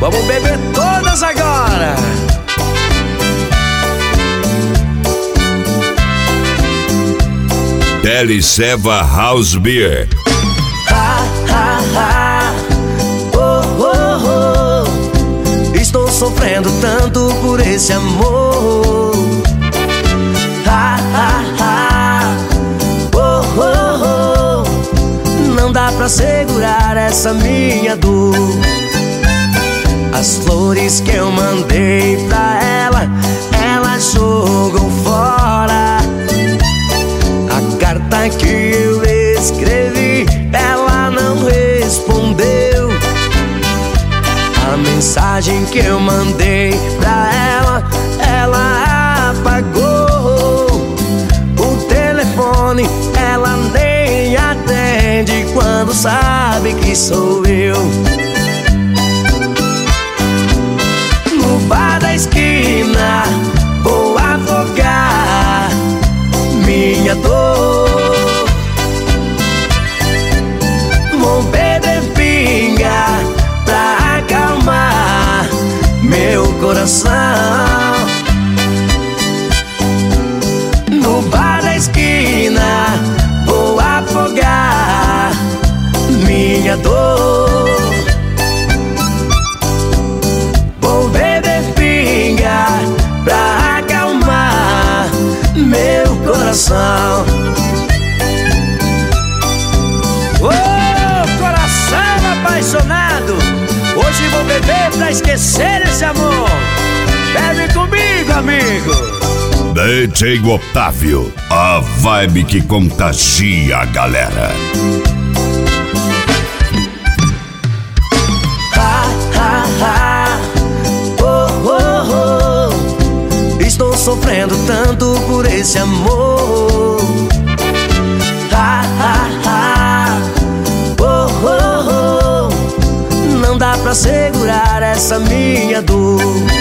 Vamos beber todas agora. Deliceva House Beer. Estou sofrendo tanto por esse amor. Não dá pra segurar essa minha dor. As flores que eu mandei pra ela, ela jogou fora. A carta que eu escrevi, ela não respondeu. A mensagem que eu mandei pra ela, ela apagou. O telefone ela nem atende quando sabe que sou eu. No bar da esquina vou afogar minha dor. Vou beber pinga pra acalmar meu coração. No bar da esquina vou afogar minha dor. Vou beber pinga pra acalmar meu coração. Ô, coração apaixonado, hoje vou beber pra esquecer esse amor. Bebe comigo, amigo. DJ Otávio, a vibe que contagia a galera. Estou sofrendo tanto por esse amor. Não dá pra segurar essa minha dor.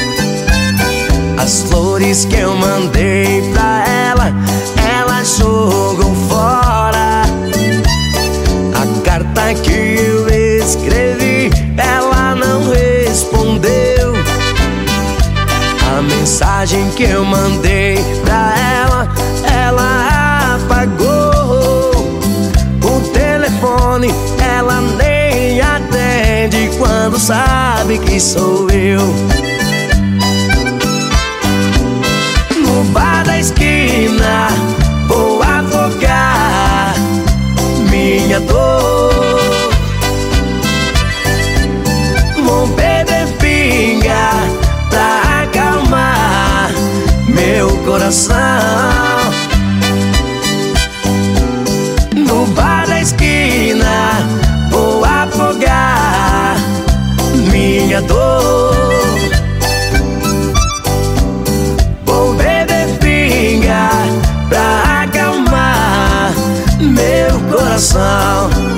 As flores que eu mandei pra ela, ela jogou fora. A carta que eu escrevi, ela não respondeu. A mensagem que eu mandei pra ela, ela apagou. O telefone ela nem atende quando sabe que sou eu. No bar da esquina vou afogar minha dor. Vou beber pinga pra acalmar meu coração. No bar da esquina vou afogar minha dor. Vou beber pinga pra acalmar meu coração.